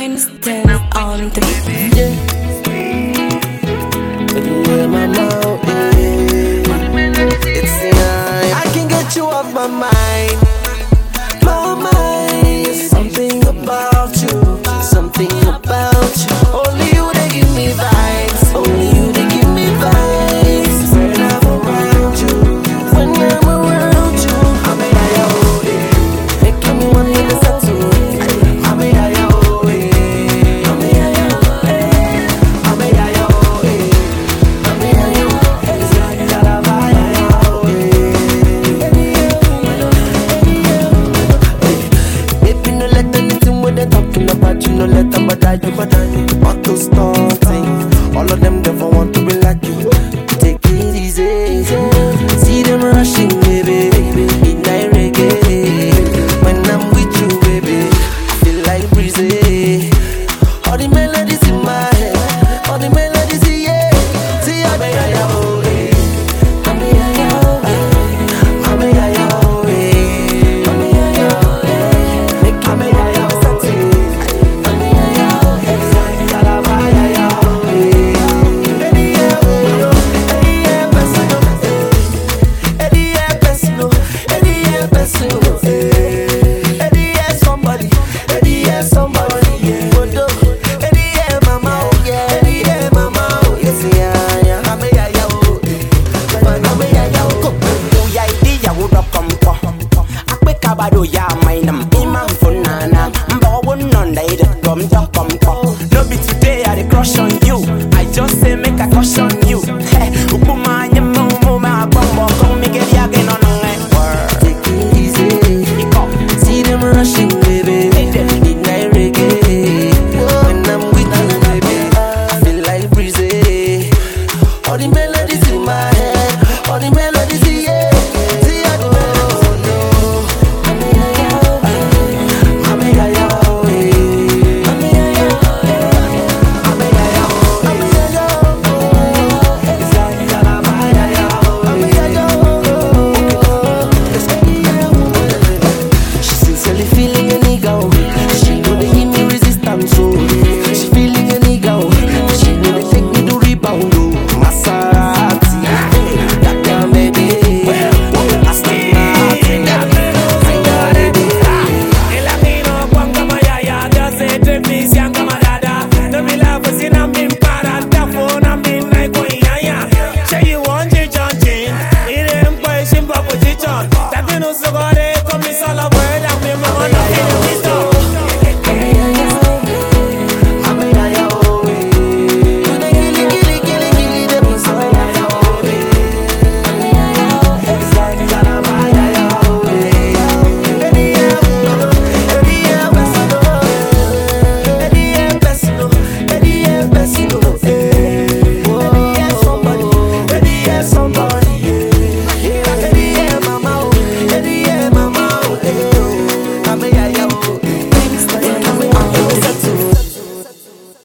minus 10 on the beat. Yeah, mama, it's I can get you off my mind. My mind. Something about you, something about you. Only you they give me vibes. Only you they give me vibes. When I'm around you, when I'm around you, I'm a making me want to listen to it. I'm a auto starting. All of them never want to be like you. Take it easy. See them rushing, baby. Midnight reggae. When I'm with you, baby, I feel like breezy. All the melodies in my head, all the melodies, yeah. See, I'm a Bado ya mainam imam funana mbawo non dai da gom